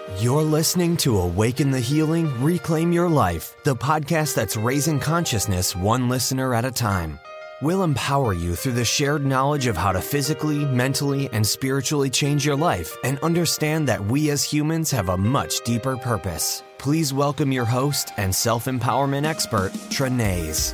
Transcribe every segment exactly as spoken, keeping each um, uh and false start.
You're listening to Awaken the Healing, Reclaim Your Life, the podcast that's raising consciousness one listener at a time. We'll empower you through the shared knowledge of how to physically, mentally, and spiritually change your life and understand that we as humans have a much deeper purpose. Please welcome your host and self-empowerment expert, Trenaise.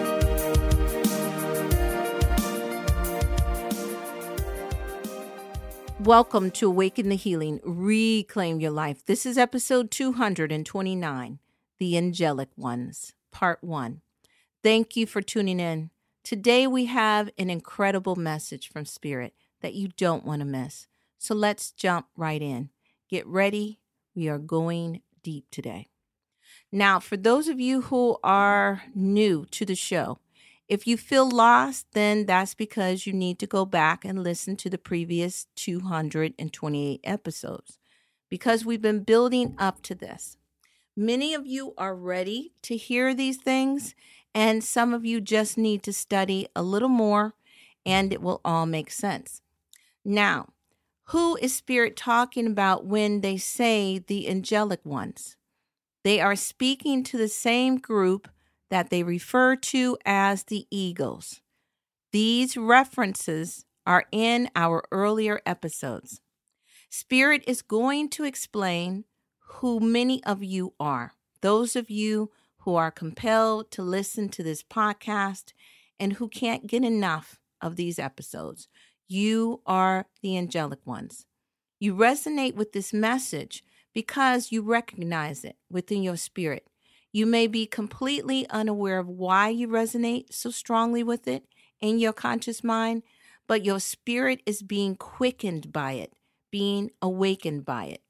Welcome to Awaken the Healing, Reclaim Your Life. This is episode two hundred twenty-nine, The Angelic Ones, part one. Thank you for tuning in. Today we have an incredible message from Spirit that you don't want to miss. So let's jump right in. Get ready. We are going deep today. Now, for those of you who are new to the show, if you feel lost, then that's because you need to go back and listen to the previous two hundred twenty-eight episodes, because we've been building up to this. Many of you are ready to hear these things, and some of you just need to study a little more, and it will all make sense. Now, who is Spirit talking about when they say the angelic ones? They are speaking to the same group that they refer to as the eagles. These references are in our earlier episodes. Spirit is going to explain who many of you are, those of you who are compelled to listen to this podcast and who can't get enough of these episodes. You are the angelic ones. You resonate with this message because you recognize it within your spirit. You may be completely unaware of why you resonate so strongly with it in your conscious mind, but your spirit is being quickened by it, being awakened by it.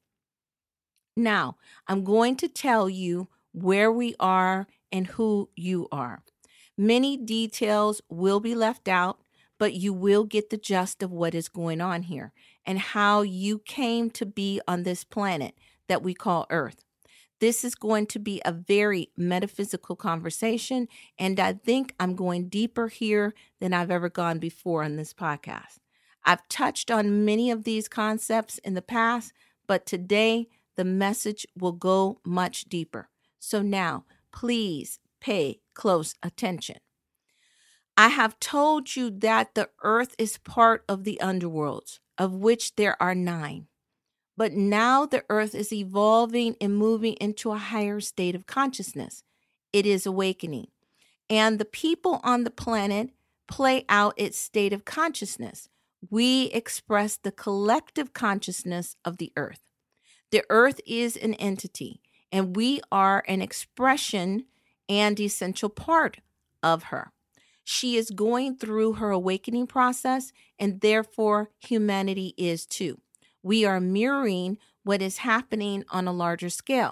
Now, I'm going to tell you where we are and who you are. Many details will be left out, but you will get the gist of what is going on here and how you came to be on this planet that we call Earth. This is going to be a very metaphysical conversation, and I think I'm going deeper here than I've ever gone before on this podcast. I've touched on many of these concepts in the past, but today the message will go much deeper. So now, please pay close attention. I have told you that the earth is part of the underworlds, of which there are nine. But now the earth is evolving and moving into a higher state of consciousness. It is awakening. And the people on the planet play out its state of consciousness. We express the collective consciousness of the earth. The earth is an entity, and we are an expression and essential part of her. She is going through her awakening process, and therefore humanity is too. We are mirroring what is happening on a larger scale.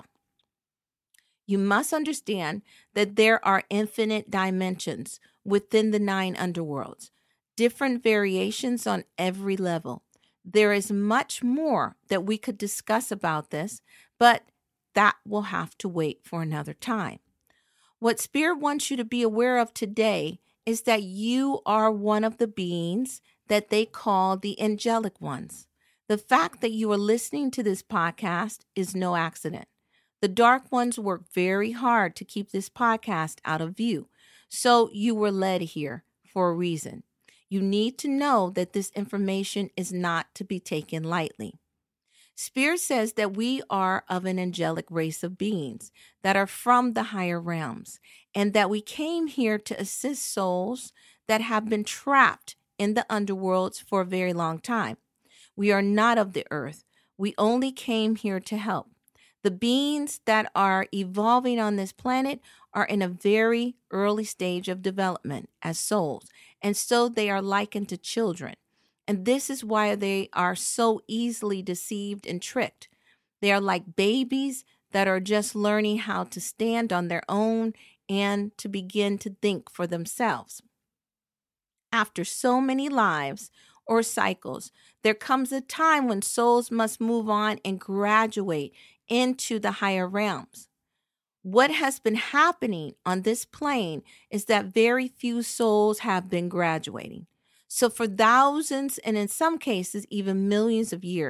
You must understand that there are infinite dimensions within the nine underworlds, different variations on every level. There is much more that we could discuss about this, but that will have to wait for another time. What Spirit wants you to be aware of today is that you are one of the beings that they call the angelic ones. The fact that you are listening to this podcast is no accident. The dark ones work very hard to keep this podcast out of view, so you were led here for a reason. You need to know that this information is not to be taken lightly. Spirit says that we are of an angelic race of beings that are from the higher realms, and that we came here to assist souls that have been trapped in the underworlds for a very long time. We are not of the earth. We only came here to help. The beings that are evolving on this planet are in a very early stage of development as souls, and so they are likened to children. And this is why they are so easily deceived and tricked. They are like babies that are just learning how to stand on their own and to begin to think for themselves. After so many lives or cycles, there comes a time when souls must move on and graduate into the higher realms. What has been happening on this plane is that very few souls have been graduating. So for thousands, and in some cases even millions of years,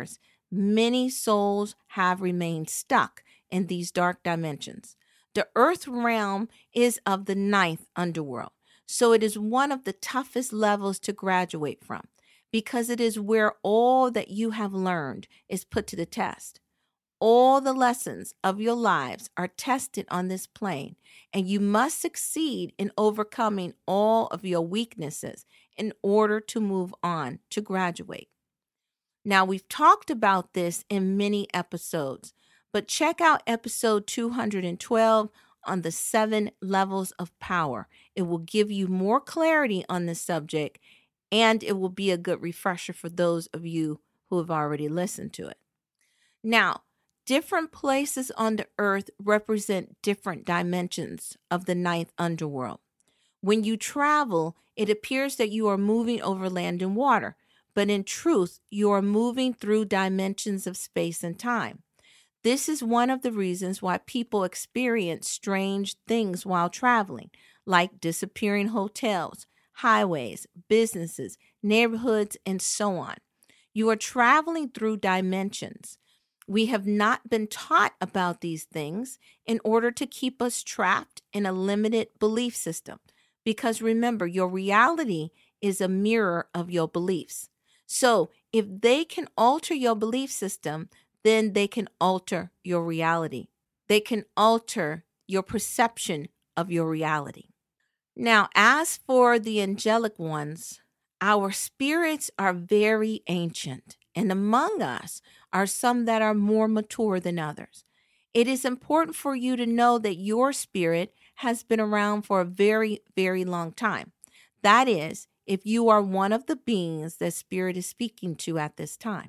Many souls have remained stuck in these dark dimensions. The earth realm is of the ninth underworld, so it is one of the toughest levels to graduate from because it is where all that you have learned is put to the test. All the lessons of your lives are tested on this plane, and you must succeed in overcoming all of your weaknesses in order to move on to graduate. Now, we've talked about this in many episodes, but check out episode two hundred twelve on the seven levels of power. It will give you more clarity on this subject, and it will be a good refresher for those of you who have already listened to it. Now, different places on the earth represent different dimensions of the ninth underworld. When you travel, it appears that you are moving over land and water, but in truth, you are moving through dimensions of space and time. This is one of the reasons why people experience strange things while traveling, like disappearing hotels, highways, businesses, neighborhoods, and so on. You are traveling through dimensions. We have not been taught about these things in order to keep us trapped in a limited belief system. Because remember, your reality is a mirror of your beliefs. So if they can alter your belief system, then they can alter your reality. They can alter your perception of your reality. Now, as for the angelic ones, our spirits are very ancient, and among us are some that are more mature than others. It is important for you to know that your spirit has been around for a very, very long time. That is, if you are one of the beings that Spirit is speaking to at this time.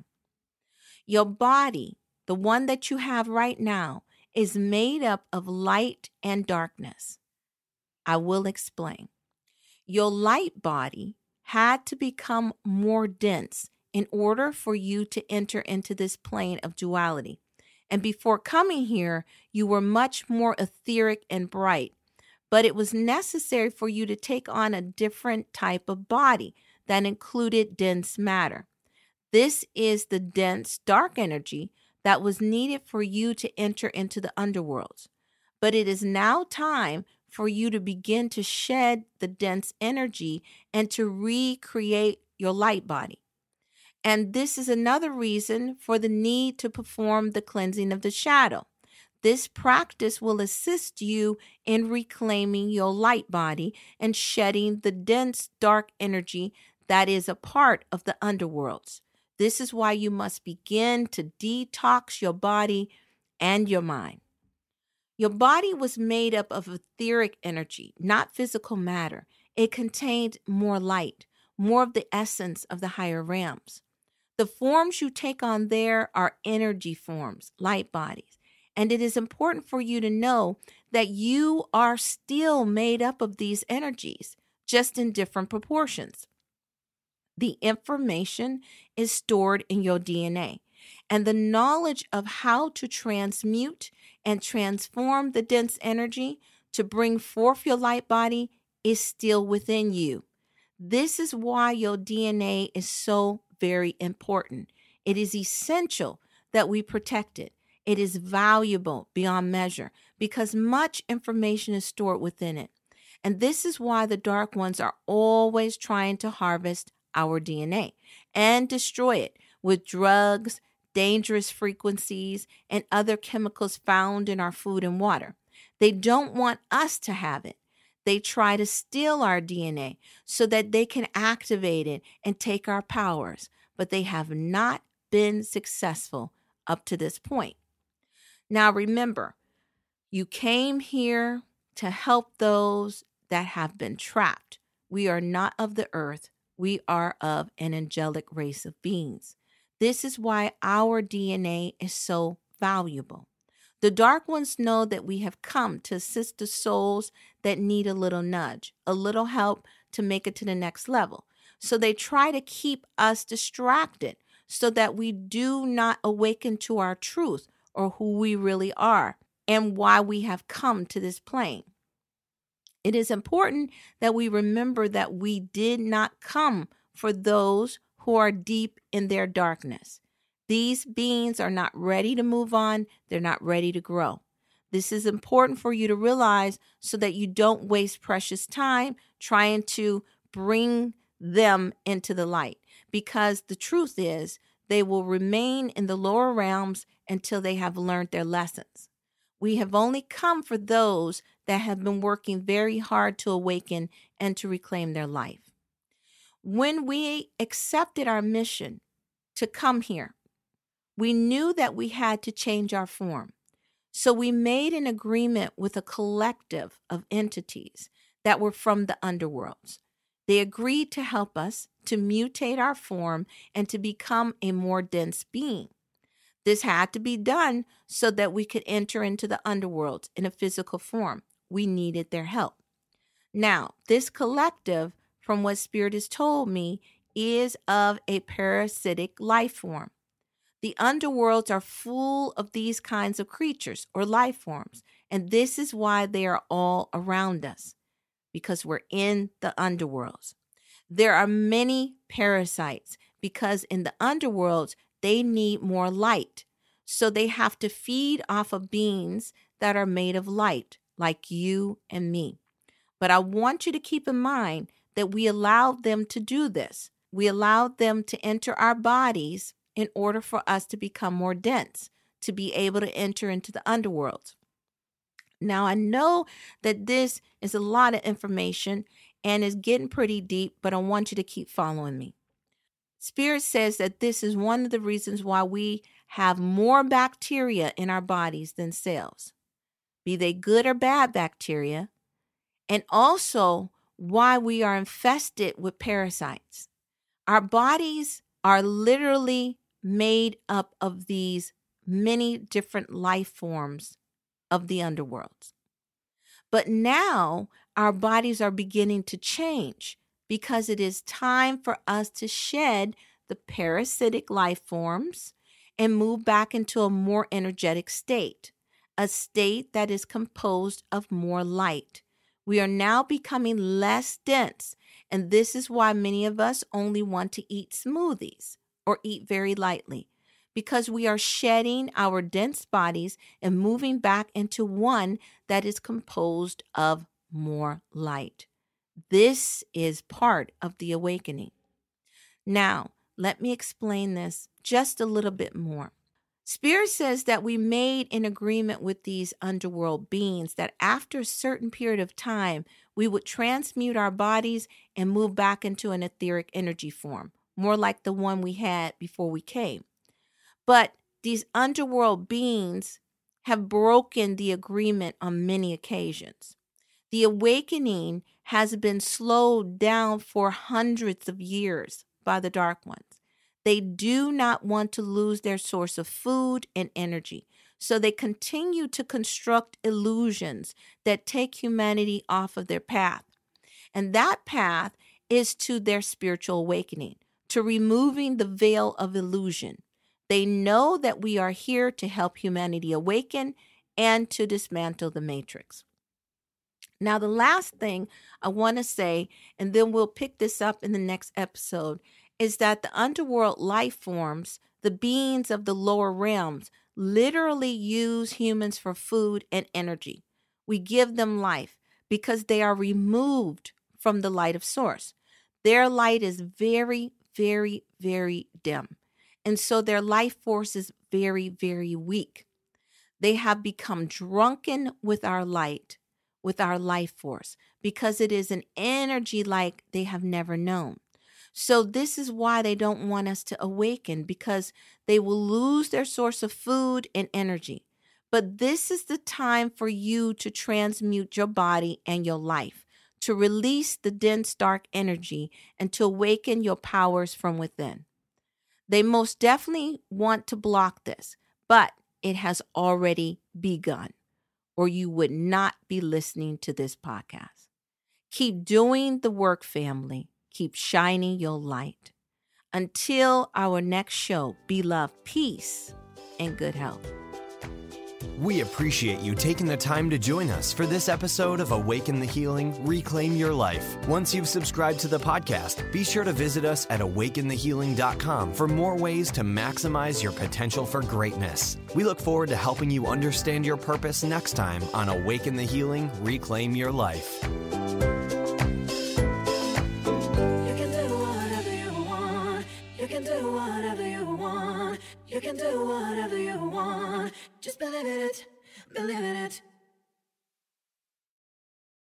Your body, the one that you have right now, is made up of light and darkness. I will explain. Your light body had to become more dense in order for you to enter into this plane of duality. And before coming here, you were much more etheric and bright. But it was necessary for you to take on a different type of body that included dense matter. This is the dense, dark energy that was needed for you to enter into the underworlds. But it is now time for you to begin to shed the dense energy and to recreate your light body. And this is another reason for the need to perform the cleansing of the shadow. This practice will assist you in reclaiming your light body and shedding the dense dark energy that is a part of the underworlds. This is why you must begin to detox your body and your mind. Your body was made up of etheric energy, not physical matter. It contained more light, more of the essence of the higher realms. The forms you take on there are energy forms, light bodies. And it is important for you to know that you are still made up of these energies, just in different proportions. The information is stored in your D N A, and the knowledge of how to transmute and transform the dense energy to bring forth your light body is still within you. This is why your D N A is so very important. It is essential that we protect it. It is valuable beyond measure because much information is stored within it. And this is why the dark ones are always trying to harvest our D N A and destroy it with drugs, dangerous frequencies, and other chemicals found in our food and water. They don't want us to have it. They try to steal our D N A so that they can activate it and take our powers, but they have not been successful up to this point. Now remember, you came here to help those that have been trapped. We are not of the earth. We are of an angelic race of beings. This is why our D N A is so valuable. The dark ones know that we have come to assist the souls that need a little nudge, a little help to make it to the next level. So they try to keep us distracted so that we do not awaken to our truth or who we really are and why we have come to this plane. It is important that we remember that we did not come for those who are deep in their darkness. These beings are not ready to move on. They're not ready to grow. This is important for you to realize so that you don't waste precious time trying to bring them into the light. Because the truth is, they will remain in the lower realms until they have learned their lessons. We have only come for those that have been working very hard to awaken and to reclaim their life. When we accepted our mission to come here, we knew that we had to change our form. So we made an agreement with a collective of entities that were from the underworlds. They agreed to help us to mutate our form and to become a more dense being. This had to be done so that we could enter into the underworld in a physical form. We needed their help. Now, this collective, from what Spirit has told me, is of a parasitic life form. The underworlds are full of these kinds of creatures or life forms, and this is why they are all around us, because we're in the underworlds. There are many parasites because in the underworlds, they need more light. So they have to feed off of beings that are made of light, like you and me. But I want you to keep in mind that we allowed them to do this. We allowed them to enter our bodies in order for us to become more dense, to be able to enter into the underworld. Now, I know that this is a lot of information and is getting pretty deep, but I want you to keep following me. Spirit says that this is one of the reasons why we have more bacteria in our bodies than cells, be they good or bad bacteria, and also why we are infested with parasites. Our bodies are literally made up of these many different life forms of the underworld. But now our bodies are beginning to change because it is time for us to shed the parasitic life forms and move back into a more energetic state, a state that is composed of more light. We are now becoming less dense, and this is why many of us only want to eat smoothies or eat very lightly, because we are shedding our dense bodies and moving back into one that is composed of more light. This is part of the awakening. Now, let me explain this just a little bit more. Spirit says that we made an agreement with these underworld beings that after a certain period of time, we would transmute our bodies and move back into an etheric energy form, more like the one we had before we came. But these underworld beings have broken the agreement on many occasions. The awakening has been slowed down for hundreds of years by the Dark Ones. They do not want to lose their source of food and energy, so they continue to construct illusions that take humanity off of their path. And that path is to their spiritual awakening, to removing the veil of illusion. They know that we are here to help humanity awaken and to dismantle the matrix. Now, the last thing I want to say, and then we'll pick this up in the next episode, is that the underworld life forms, the beings of the lower realms, literally use humans for food and energy. We give them life because they are removed from the light of source. Their light is very, very, very dim. And so their life force is very, very weak. They have become drunken with our light, with our life force, because it is an energy like they have never known. So this is why they don't want us to awaken, because they will lose their source of food and energy. But this is the time for you to transmute your body and your life, to release the dense dark energy and to awaken your powers from within. They most definitely want to block this, but it has already begun, or you would not be listening to this podcast. Keep doing the work, family. Keep shining your light. Until our next show, be love, peace, and good health. We appreciate you taking the time to join us for this episode of Awaken the Healing, Reclaim Your Life. Once you've subscribed to the podcast, be sure to visit us at awaken the healing dot com for more ways to maximize your potential for greatness. We look forward to helping you understand your purpose next time on Awaken the Healing, Reclaim Your Life. You can do whatever you want. You can do whatever you want. You can do whatever you want. Just believe in it, believe in it.